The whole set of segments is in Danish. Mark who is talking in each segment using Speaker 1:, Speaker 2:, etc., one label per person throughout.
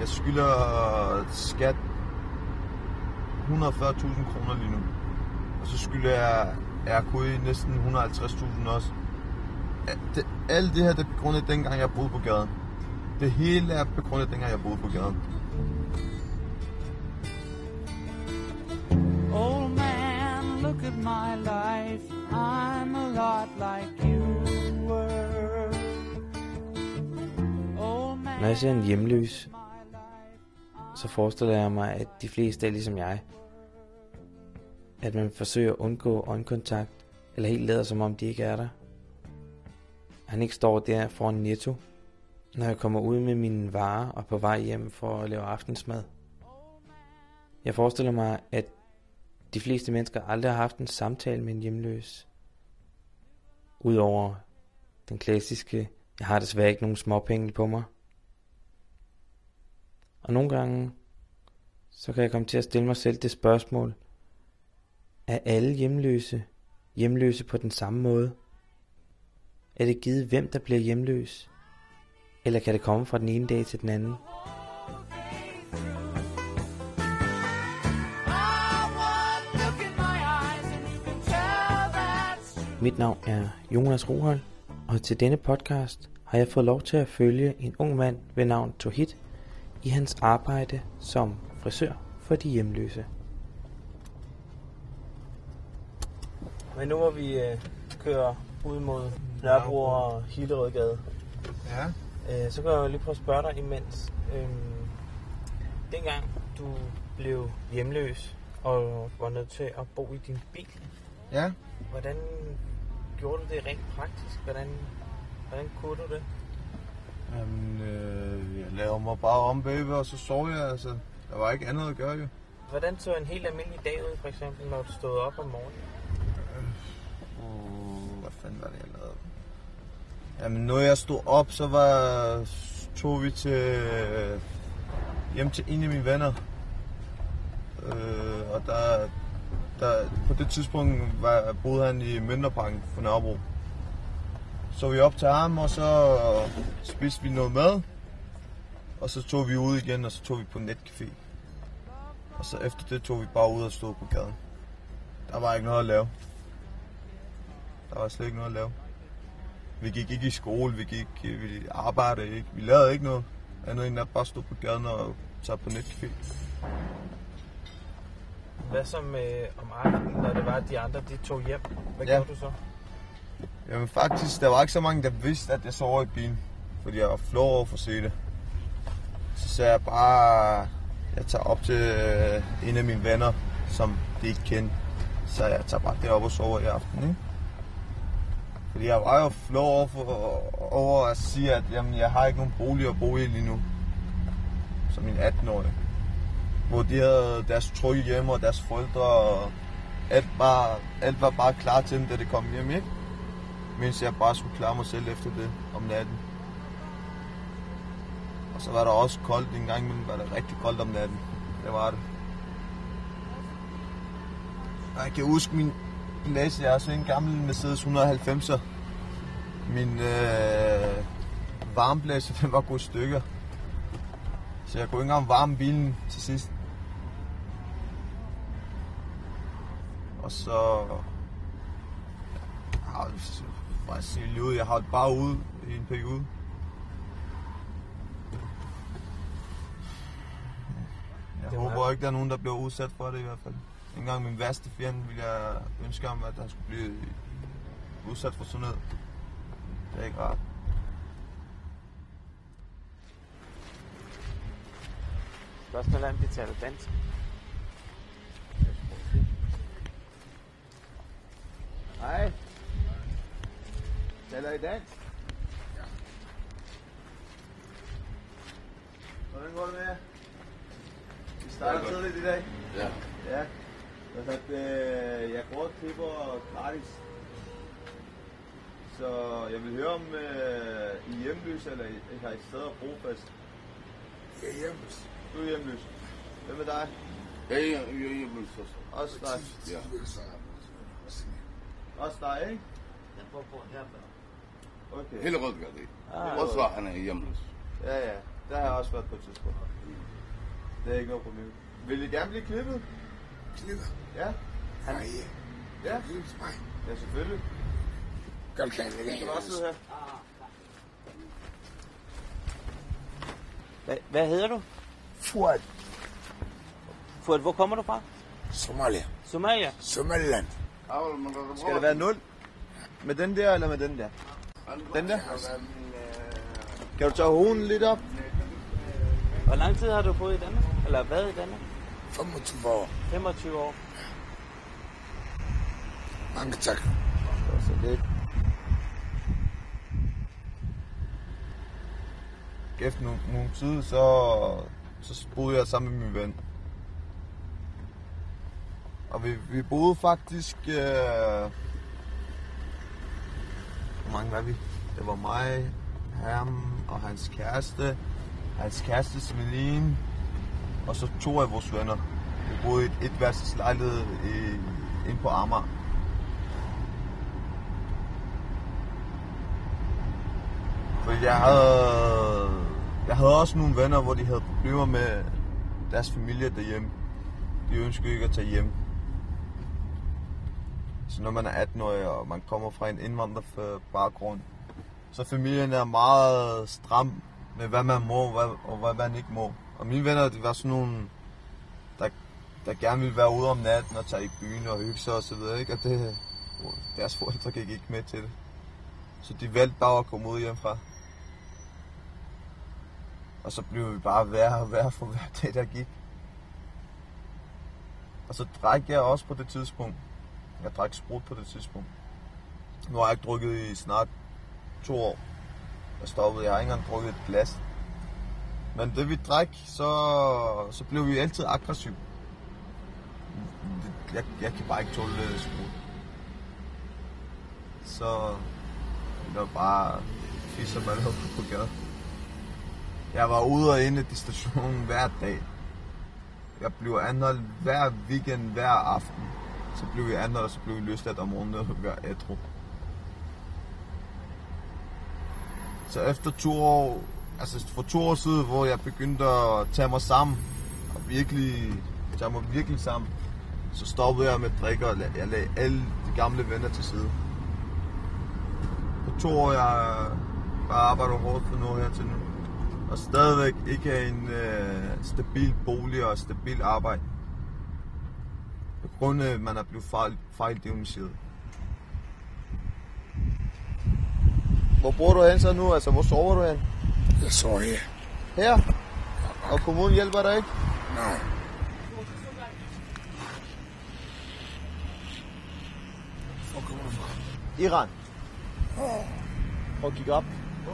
Speaker 1: Jeg skylder skat 140.000 kroner lige nu. Og så skylder jeg RKI næsten 150.000 også. Alt det her, det er begrundet dengang, jeg boede på gaden. Det hele er begrundet dengang, jeg boede på gaden.
Speaker 2: Old man, look at my life. I'm a lot like you were.
Speaker 3: Når jeg ser en hjemløs, så forestiller jeg mig, at de fleste er ligesom jeg. At man forsøger at undgå øjenkontakt, eller helt lader som om de ikke er der. Han ikke står der foran Netto, når jeg kommer ud med mine varer og på vej hjem for at lave aftensmad. Jeg forestiller mig, at de fleste mennesker aldrig har haft en samtale med en hjemløs. Udover den klassiske, jeg har desværre ikke nogen småpenge på mig. Og nogle gange, så kan jeg komme til at stille mig selv det spørgsmål: er alle hjemløse på den samme måde? Er det givet, hvem der bliver hjemløs? Eller kan det komme fra den ene dag til den anden? Mit navn er Jonas Rohold, og til denne podcast har jeg fået lov til at følge en ung mand ved navn Tauhid i hans arbejde som frisør for de hjemløse. Men nu hvor vi kører ud mod Nørrebro og Hillerødgade, så kan jeg lige prøve at spørge dig imens. Dengang du blev hjemløs og var nødt til at bo i din bil, hvordan gjorde du det rent praktisk? Hvordan kunne du det?
Speaker 1: Jamen, jeg lavede mig bare om bagved, og så sov jeg. Altså, der var ikke andet at gøre, jo.
Speaker 3: Hvordan så en helt almindelig dag ud, for eksempel, når du stod op om morgenen?
Speaker 1: Hvad fanden var det, jeg lavede? Jamen, når jeg stod op, så tog vi hjem til en af mine venner. Og der på det tidspunkt boede han i Mønterparken for Nørrebro. Så vi op til ham, og så spiste vi noget mad. Og så tog vi ud igen, og så tog vi på netcafé. Og så efter det tog vi bare ud og stod på gaden. Der var ikke noget at lave. Der var slet ikke noget at lave. Vi gik ikke i skole, vi arbejdede ikke, vi lavede ikke noget. Andet end at bare stå på gaden og tage på netcafé.
Speaker 3: Hvad så med om aftenen, når det var, at de andre de tog hjem? Hvad gjorde du så?
Speaker 1: Jamen faktisk, der var ikke så mange, der vidste, at jeg sov i bilen. Fordi jeg var flov over for at se det. Så sagde jeg bare, jeg tager op til en af mine venner, som de ikke kendte. Så jeg tager bare derop og sover i aften, ikke? Fordi jeg var jo flov over at sige, at jamen, jeg har ikke nogen bolig at bo i lige nu. Som min 18-årige. Hvor de havde deres trygge hjemme og deres forældre, og alt var bare klar til dem, da det kom hjem, ikke? Mens jeg bare skulle klare mig selv efter det om natten. Og så var der også koldt en gang imellem, var det rigtig koldt om natten. Det var det. Og jeg kan huske min blæse, jeg har så en gammel Mercedes 190'er. Min varmeblæse, den var gået i stykker. Så jeg kunne ikke engang varme bilen til sidst. Og så jeg holdt bare ude i en periode. Jeg håber ikke, der er nogen, der bliver udsat for det i hvert fald. En gang min værste fjende ville jeg ønske ham, at han skulle blive udsat for sådan noget. Det er ikke rart.
Speaker 3: Spørgsmålet er, om de taler dansk.
Speaker 1: Hej. Taler I dansk? Ja. Hvordan går det med jer? Vi starter tidligt i dag.
Speaker 4: Ja.
Speaker 1: Ja. Jeg går og klipper gratis. Så jeg vil høre om I er hjemløs, eller I har et sted at bruge fast.
Speaker 4: Jeg er hjemløs.
Speaker 1: Du er hjemløs. Hvem er dig?
Speaker 4: Jeg er hjemløs også.
Speaker 1: Også dig?
Speaker 4: Ja.
Speaker 1: Også dig, ikke?
Speaker 3: Jeg bor på herfra.
Speaker 1: Okay.
Speaker 4: Hele Rødgade. Også var han er hjemløs.
Speaker 1: Ja. Der har jeg også været på et tidspunkt. Det er ikke noget problem. Vil I gerne blive klippet?
Speaker 4: Klippet?
Speaker 1: Ja.
Speaker 4: Nej.
Speaker 1: Ja?
Speaker 4: Klippet mig.
Speaker 1: Ja, selvfølgelig.
Speaker 4: Godt kan jeg
Speaker 1: Du kan også sidde her.
Speaker 3: Hvad hedder du?
Speaker 4: Fuad.
Speaker 3: Fuad, hvor kommer du fra?
Speaker 4: Somalia.
Speaker 3: Somalia?
Speaker 4: Somaliland.
Speaker 1: Skal det være 0? Med den der, eller med den der? Den der? Kan du tage hovedet lidt op?
Speaker 3: Hvor lang tid har du boet i Danmark? Eller været i Danmark?
Speaker 4: 25 år.
Speaker 3: 25 år.
Speaker 4: Mange tak.
Speaker 1: Det var så lidt. Efter nogle tid, så boede jeg sammen med min ven. Og vi boede faktisk... Hvor mange var vi? Det var mig, ham og hans kæreste Smeline, og så 2 af vores venner. Vi boede i et etværelses lejlighed inde på Amager. For jeg havde også nogle venner, hvor de havde problemer med deres familie derhjemme. De ønskede ikke at tage hjem. Så når man er 18-årig, og man kommer fra en indvandrerbaggrund, så familien er meget stram med, hvad man må og hvad man ikke må. Og mine venner, de var sådan nogle, der gerne ville være ude om natten og tage i byen og hygge sig og så videre, ikke? Og deres forældre gik ikke med til det. Så de valgte bare at komme ud hjemmefra. Og så blev vi bare værre og værre for hver dag, der gik. Og så drak jeg også på det tidspunkt. Jeg drak sprut på det tidspunkt. Nu har jeg ikke drukket i snart 2 år. Jeg stoppede. Jeg har ikke engang drukket et glas. Men det vi drak, så blev vi altid aggressiv. Jeg kan bare ikke tåle sprut. Så det var bare fisser man op på gaden. Jeg var ude og inde i stationen hver dag. Jeg blev anholdt hver weekend, hver aften. Så blev vi anholdt, og så blev vi løsladt om morgenen og hver ædru. Så efter 2 år, altså for 2 år siden, hvor jeg begyndte at tage mig sammen, og tage mig virkelig sammen, så stoppede jeg med at drikke, og jeg lagde alle de gamle venner til side. På 2 år, jeg bare arbejder hårdt for noget her til nu. Og stadigvæk ikke have en stabil bolig og stabil arbejde. På grund af, at man er blevet fejldiagnosticeret. Hvor bor du hen så nu? Altså, hvor sover du hen?
Speaker 4: Jeg sover her.
Speaker 1: Her? Og kommunen hjælper dig ikke?
Speaker 4: Nej. Hvor kommer du fra?
Speaker 1: Iran. Prøv at kigge op.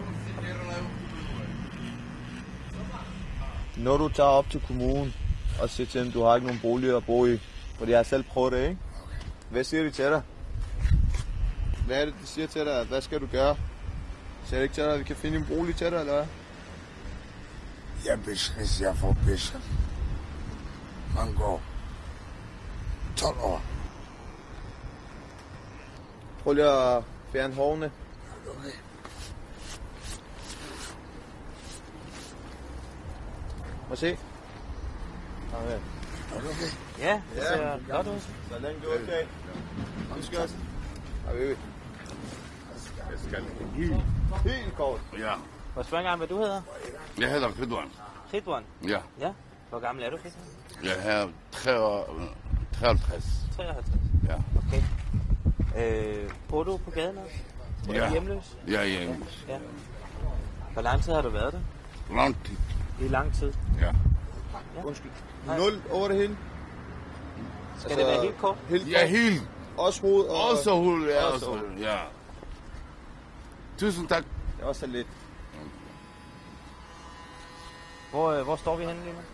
Speaker 1: Når du tager op til kommunen og siger til dem, du har ikke nogen bolig at bo i, fordi jeg har selv prøvet det, ikke? Hvad siger de til dig? Hvad er det, de siger til dig? Hvad skal du gøre? Siger de ikke til dig, at vi kan finde en bolig til dig, eller hvad?
Speaker 4: Jeg er business, jeg får business. Mange år. 12 år.
Speaker 1: Prøv lige at fjerne hårene.
Speaker 4: Okay.
Speaker 1: Må se. Okay.
Speaker 4: Okay.
Speaker 3: Ja, det ser godt ud.
Speaker 1: Så længe du er okay. Husk også. Helt kort.
Speaker 4: Ja.
Speaker 3: Må jeg spørge engang, hvad du hedder?
Speaker 4: Jeg hedder Ridwan.
Speaker 3: Ridwan?
Speaker 4: Ja.
Speaker 3: Ja. Hvor gammel er du, Ridwan?
Speaker 4: Jeg er 53.
Speaker 3: 53.
Speaker 4: Ja.
Speaker 3: Okay. Bor du på gaden også? Er
Speaker 4: Ja.
Speaker 3: du hjemløs?
Speaker 4: Jeg er hjemløs.
Speaker 3: Ja. Hvor lang tid har du været der?
Speaker 4: Lang tid.
Speaker 3: I lang tid.
Speaker 4: Ja.
Speaker 1: Undskyld. 0 over det hele.
Speaker 3: Skal det være helt kort?
Speaker 1: Helt
Speaker 4: Jeg er
Speaker 1: kort.
Speaker 4: helt.
Speaker 1: Også hoved og...
Speaker 4: Også hul. Ja,
Speaker 1: Også
Speaker 4: også
Speaker 1: hul.
Speaker 4: hul. Ja. Tusind tak.
Speaker 1: Det er også lidt.
Speaker 3: Hvor står vi henne lige nu?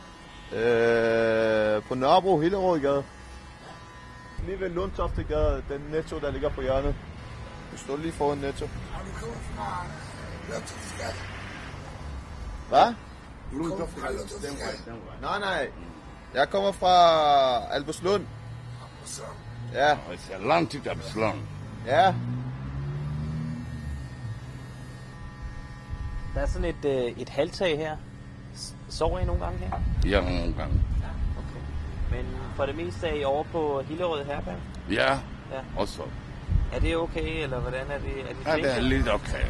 Speaker 1: På Nørrebro, Hillerødgade. Lige ved Lundtoftegade, den Netto, der ligger på hjørnet. Du står lige foran Netto.
Speaker 4: Har du kommet fra Lundtoftegade?
Speaker 1: Hvad?
Speaker 4: Du kommer fra Lundtoftegade?
Speaker 1: Nej. Jeg kommer fra Albertslund.
Speaker 4: Så.
Speaker 1: Ja,
Speaker 4: Det er lang tid, der er
Speaker 1: ja.
Speaker 3: Der er sådan et halvtag her. Sover I nogle gange her?
Speaker 4: Ja, nogle gange.
Speaker 3: Okay. Men for det meste er I over på Hillerød Herberg?
Speaker 4: Ja,
Speaker 3: Ja.
Speaker 4: også.
Speaker 3: Er det okay, eller hvordan er det?
Speaker 4: Ja, det er lidt okay.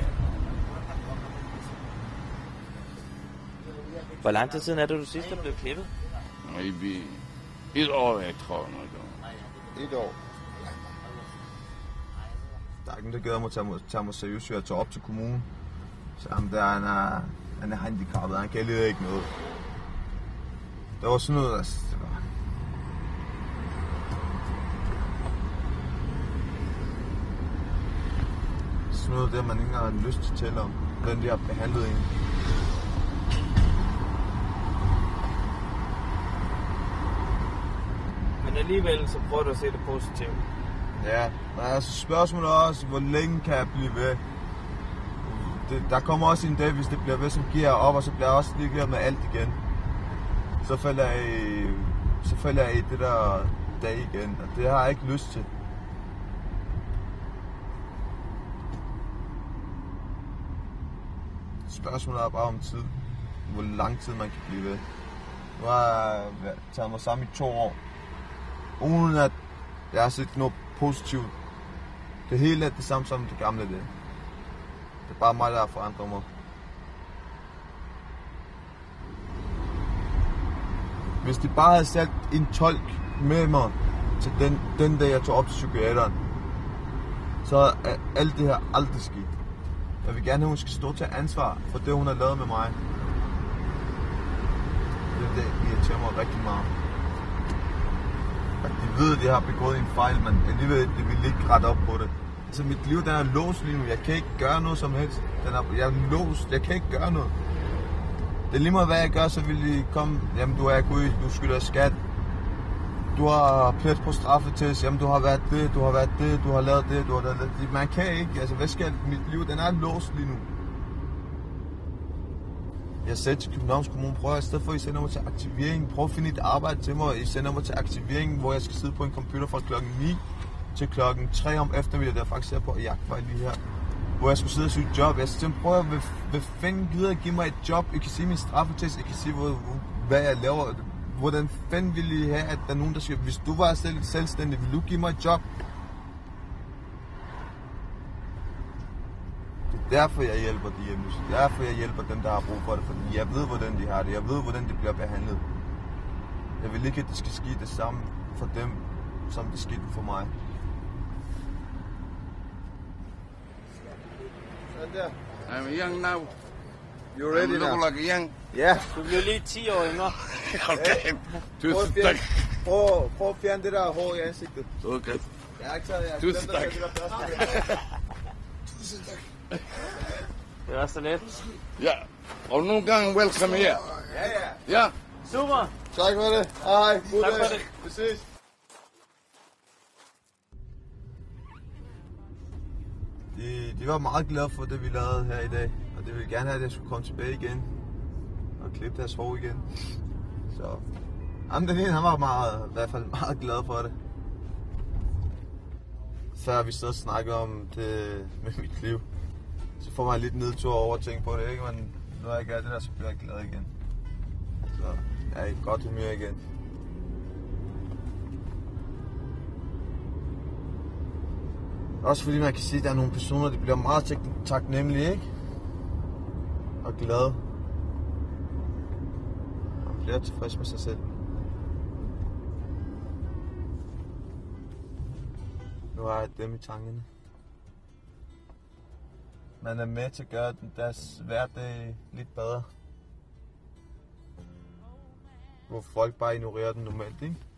Speaker 3: Hvor lang tid siden er det, du sidst er blevet klippet?
Speaker 4: Maybe 1 år, jeg tror. Noget.
Speaker 1: 1 år. Der er ikke nogen, der gider at tage mig seriøst, jeg tager op til kommunen. Så ham der, han er handicappet, han kan lide ikke noget. Der var sådan noget, altså, det var... Sådan noget der, man ikke engang har lyst til at tælle om. Hvordan de har behandlet en.
Speaker 3: Men alligevel så prøver du at se det positivt.
Speaker 1: Ja, men altså spørgsmålet er også, hvor længe kan jeg blive ved? Der kommer også en dag, hvis det bliver ved, som giver jeg op, og så bliver jeg også ligeglad med alt igen. Så falder jeg i det der dag igen, og det har jeg ikke lyst til. Spørgsmålet er bare om tid. Hvor lang tid man kan blive ved. Nu har jeg taget mig sammen i 2 år. Uden at jeg har set noget positivt. Det hele er det samme som det gamle det. Det er bare mig, der har forandret mig. Hvis de bare havde sat en tolk med mig til den dag, jeg tog op til psykiateren, så er alt det her aldrig sket. Jeg vil gerne have, at hun skal stå til ansvar for det, hun har lavet med mig. Det irriterer mig rigtig meget. At de ved, at jeg har begået en fejl, men alligevel de vil ikke rette op på det. Altså mit liv, den er låst lige nu. Jeg kan ikke gøre noget som helst. Jeg er låst. Jeg kan ikke gøre noget. Det er lige meget, hvad jeg gør, så vil de komme. Jamen, du er ikke ude, du skylder skat. Du har plet på straffetest. Jamen, du har været det, du har været det, du har lavet det, du har lavet det. Man kan ikke. Altså, hvad skal mit liv? Den er låst lige nu. Jeg sagde til Københavns Kommune, prøv at i stedet for, at I sender mig til aktivering, prøv at finde et arbejde til mig. I sender mig til aktivering, hvor jeg skal sidde på en computer fra klokken 9 til klokken 3 om eftermiddag, der faktisk er på jagtvej lige her. Hvor jeg skulle sidde og søge job. Jeg sagde, prøv at hvad fanden gider at give mig et job? I kan se min straffetest, I kan se, hvad jeg laver. Hvordan fanden ville I have, at der er nogen, der siger, hvis du var selvstændig, vil du give mig et job? Det er derfor, jeg hjælper de hjemløse. Det er derfor, jeg hjælper dem, der har brug for det. Fordi jeg ved, hvordan de har det. Jeg ved, hvordan de bliver behandlet. Jeg vil ikke, at det skal ske det samme for dem, som det skete for mig. Sådan der.
Speaker 4: I'm young now.
Speaker 1: You ready now?
Speaker 4: Look like young.
Speaker 1: Ja.
Speaker 3: Du bliver lige 10 år yngre.
Speaker 4: Okay. Tusind tak.
Speaker 1: Prøv at fjerne det der hår i ansigtet.
Speaker 4: Okay.
Speaker 1: Jeg har ikke taget jer.
Speaker 4: Tusind tak.
Speaker 1: Tusind tak.
Speaker 3: Det er også så let.
Speaker 4: Ja. Og nogle gange welcome her.
Speaker 1: Ja.
Speaker 4: Ja.
Speaker 3: Super.
Speaker 1: Tak for det. Hej. God
Speaker 3: Tak for
Speaker 1: dag.
Speaker 3: det.
Speaker 1: Vi ses. De var meget glade for det, vi lavede her i dag. Og de ville gerne have, at jeg skulle komme tilbage igen. Og klippe deres hår igen. Så den ene, han var i hvert fald meget glad for det. Før vi stod og snakkede om det med mit liv. Så får man lidt nedtur over at tænke på det, ikke? Men når jeg gør det der, så bliver jeg glad igen. Så jeg er i godt humør igen. Også fordi man kan sige, at der er nogle personer, der bliver meget taknemmelige, ikke? Og glade. Og bliver tilfreds med sig selv. Nu har jeg dem i tankerne. Man er med til at gøre deres hverdag lidt bedre. Hvor folk bare ignorerer den normalt, ikke?